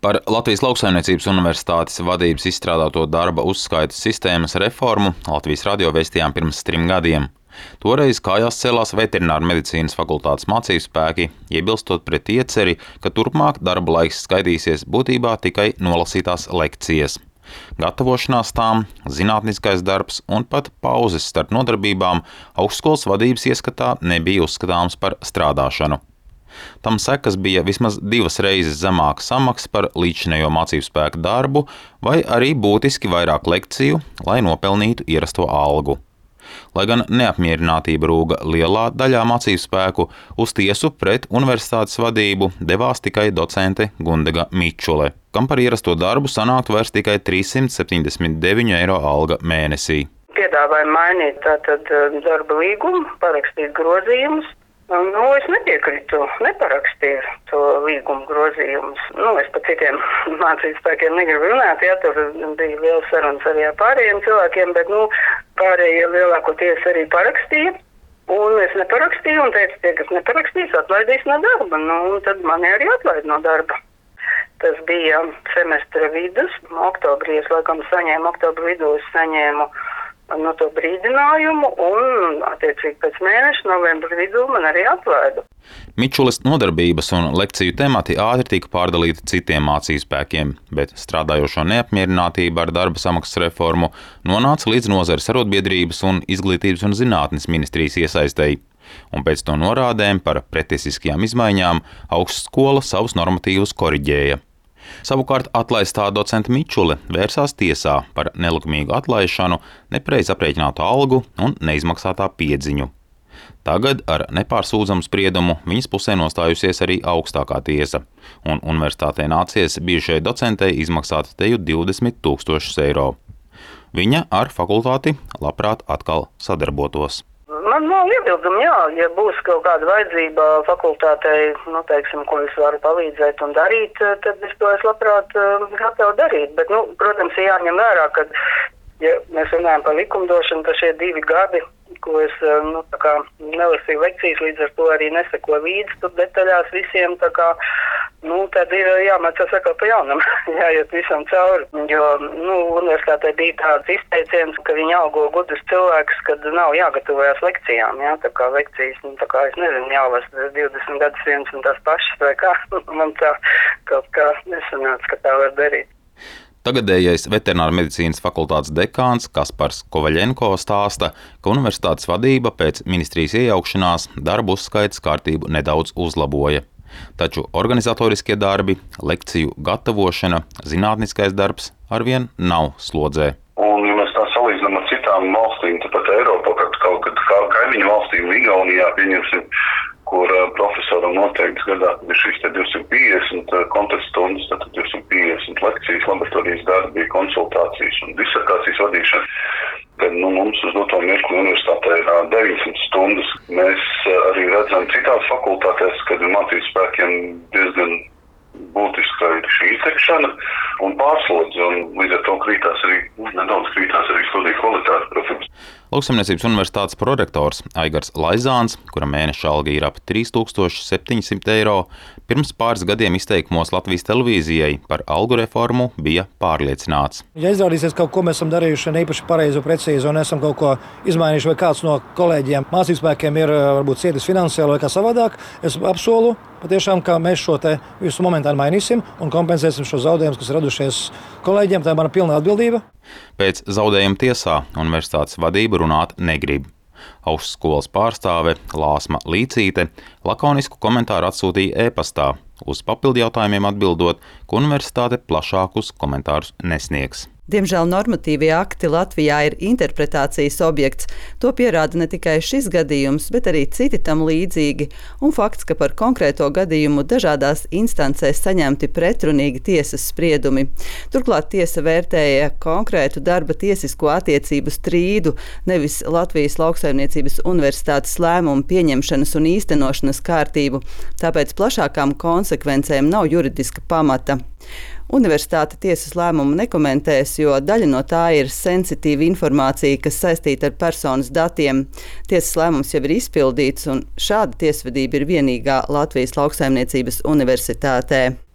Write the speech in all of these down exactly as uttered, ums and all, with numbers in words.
Par Latvijas Lauksaimniecības Universitātes vadības izstrādāto darba uzskaites sistēmas reformu Latvijas radio vēstījām pirms trim gadiem. Toreiz kājās celās veterināru medicīnas fakultātes mācību spēki, iebilstot pret ieceri, ka turpmāk darba laiks skaitīsies būtībā tikai nolasītās lekcijas. Gatavošanās tām, zinātniskais darbs un pat pauzes starp nodarbībām augstskolas vadības ieskatā nebija uzskatāms par strādāšanu. Tam sekas bija vismaz divas reizes zemāka samaksa par līdzinējo mācību spēku darbu vai arī būtiski vairāk lekciju, lai nopelnītu ierasto algu. Lai gan neapmierinātība rūga lielā daļā mācību spēku, uz tiesu pret universitātes vadību devās tikai docente Gundega Mičule, kam par ierasto darbu sanāktu vairs tikai trīssimt septiņdesmit deviņi eiro alga mēnesī. Piedāvāja mainīt tātad darba līgumu, parakstīt grozījumus. Nu, es nepiekrītu, neparakstīju to līgumu grozījumus. Nu, es par citiem mācību spēkiem negribu runāt, ja tur bija liels sarunas arī ar pārējiem cilvēkiem, bet, nu, pārējie lielākoties arī parakstīja. Un es neparakstīju un teicu, tie, kas neparakstīs, atlaidīs no darba. Nu, un tad mani arī atlaid no darba. Tas bija semestra vidus. Oktobrī es laikam saņēmu, oktobra vidū es saņēmu no to brīdinājumu un, attiecīgi pēc mēneša, novembra vidū man arī atlaida. Mičules nodarbības un lekciju temati ātri tika pārdalīti citiem mācību spēkiem, bet strādājošo neapmierinātība ar darba samaksas reformu nonāca līdz nozares arotbiedrības un Izglītības un zinātnes ministrijas iesaistei. Un pēc to norādēm par pretiesiskajām izmaiņām augstskola savus normatīvus koriģēja. Savukārt atlaistā docente Mičule vērsās tiesā par nelikumīgu atlaišanu, nepareizi aprēķinātu algu un neizmaksātā piedziņu. Tagad ar nepārsūdzamu spriedumu viņas pusē nostājusies arī augstākā tiesa, un universitātei nācies bijušajai docentei izmaksāt teju divdesmit tūkstošus eiro. Viņa ar fakultāti labprāt atkal sadarbotos. Man nav iebildumi, jā, ja būs kaut kāda vajadzība fakultātei, nu, teiksim, ko es varu palīdzēt un darīt, tad es to es labprāt gatavu darīt. Bet, nu, protams, ir jāņem vērā, ka, ja mēs runājam par likumdošanu, tad šie divi gadi, ko es, nu, tā kā nelasīju lekcijas, līdz ar to arī nesekoju līdzi tur detaļās visiem, tā kā, nu, tad ir jāmācās atkal pa jaunam, jāiet visam cauri, jo, nu, universitātē bija tāds izteiciens, ka viņi algo gudrus cilvēkus, kad nav jāgatavojas lekcijām, jā, tā kā lekcijas, nu, tā kā, es nezinu, jālas divdesmit gadus viens un tās pašas, vai kā, man tā kaut kā nesanāca, ka tā var darīt. Tagadējais veterināru medicīnas fakultātes dekāns Kaspars Kovaļenko stāsta, ka universitātes vadība pēc ministrijas iejaukšanās darbu uzskaites kārtību nedaudz uzlaboja. Taču organizatoriskie darbi, lekciju gatavošana, zinātniskais darbs arvien nav slodzē. Un, ja mēs tā salīdzinām ar citām valstīm, tāpat Eiropā, kad kaut kad kā kaimiņu valstīm, Igaunijā, pieņemsim, kur profesoram noteikts gadā ir šīs divsimt piecdesmit kontaktstundas, tad divsimt piecdesmit lekcijas, laboratorijas darbi, konsultācijas un disertācijas vadīšana. Kad, nu, mums uz doto mirkli universitātē ir deviņsimt stundas. Mēs arī redzam citās fakultātēs, kad mācību spēkiem diezgan būtiska ir šī izsekšana un pārslodze, un līdz ar to krītās arī, nedaudz krītās arī studiju kvalitāte, protams. Lauksaimniecības universitātes prorektors Aigars Laizāns, kura mēneša alga ir ap trīs tūkstoši septiņi simti eiro, pirms pāris gadiem izteikumos Latvijas televīzijai par algu reformu bija pārliecināts. Ja izrādīsies kaut ko mēs esam darījuši neīpaši pareizi, precīzi un esam kaut ko izmainījuši vai kāds no kolēģiem mācību spēkiem ir varbūt cietis finansiāli vai kā savādāk, es apsolu patiešām, ka mēs šo te visu momentāni mainīsim un kompensēsim šo zaudējumus, kas radušies kolēģiem. Tā ir mana pilna atbildība. Pēc zaudējuma tiesā universitātes vadība runāt negrib. Augstskolas pārstāve Lāsma Līcīte lakonisku komentāru atsūtīja e-pastā, uz papildu jautājumiem atbildot, ka universitāte plašākus komentārus nesniegs. Diemžēl normatīvie akti Latvijā ir interpretācijas objekts. To pierāda ne tikai šis gadījums, bet arī citi tam līdzīgi, un fakts, ka par konkrēto gadījumu dažādās instancēs saņemti pretrunīgi tiesas spriedumi. Turklāt tiesa vērtēja konkrētu darba tiesisko attiecību strīdu, nevis Latvijas Lauksaimniecības Universitātes lēmumu pieņemšanas un īstenošanas kārtību, tāpēc plašākām konsekvencēm nav juridiska pamata. Universitāte tiesas lēmumu nekomentēs, jo daļa no tā ir sensitīva informācija, kas saistīta ar personas datiem. Tiesas lēmums jau ir izpildīts, un šāda tiesvedība ir vienīgā Latvijas Lauksaimniecības Universitātē.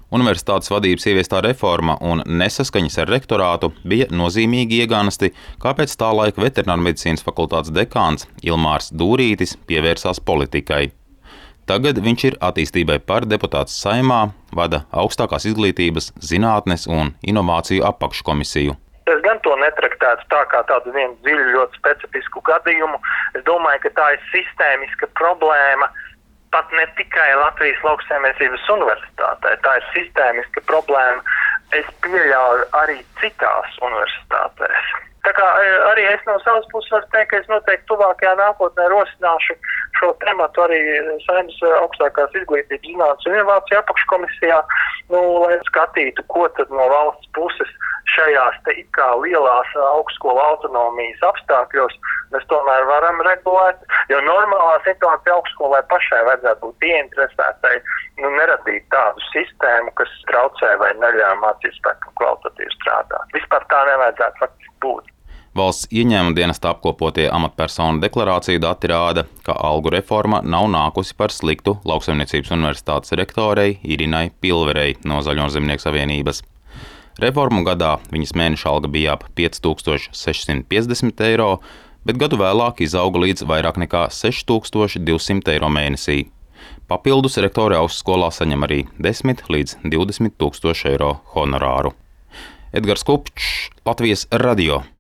Universitātes vadības ieviestā reforma un nesaskaņas ar rektorātu bija nozīmīgi iegansti, kāpēc tā laika veterinārmedicīnas fakultātes dekāns Ilmārs Dūrītis pievērsās politikai. Tagad viņš ir attīstībai par deputāts Saeimā, vada augstākās izglītības, zinātnes un inovāciju apakškomisiju. Es gan to netraktētu tā kā tādu vienu dziļu, ļoti specifisku gadījumu. Es domāju, ka tā ir sistēmiska problēma pat ne tikai Latvijas Lauksaimniecības universitātē. Tā ir sistēmiska problēma, es pieļauju, arī citās universitātēs. Tā kā arī es no savas puses varu teikt, ka es noteikti tuvākajā nākotnē rosināšu šo tematu arī Saeimas augstākās izglītības, zinātnes un inovāciju apakškomisijā, nu, lai skatītu, ko tad no valsts puses šajās te it kā lielās augstskolu autonomijas apstākļos mēs tomēr varam regulēt, jo normālā situācija augstskolai pašai vajadzētu būt ieinteresētai, nu, neradīt tādu sistēmu, kas traucē vai neļauj mācībspēkam kvalitatīvi strādāt. Vispār tā nevajadzētu faktiski būt. Valsts ieņēmuma dienesta apkopotie amatpersonu deklarāciju dati rāda, ka algu reforma nav nākusi par sliktu Lauksaimniecības universitātes rektorei Irinai Pilverei no Zaļo zemnieku savienības. Reformu gadā viņas mēneša alga bija ap pieci tūkstoši seši simti piecdesmit eiro, bet gadu vēlāk izauga līdz vairāk nekā seši tūkstoši divsimt eiro mēnesī. Papildus rektore augstskolā saņem arī desmit līdz divdesmit tūkstoši eiro honorāru. Edgars Kupčs, Latvijas radio.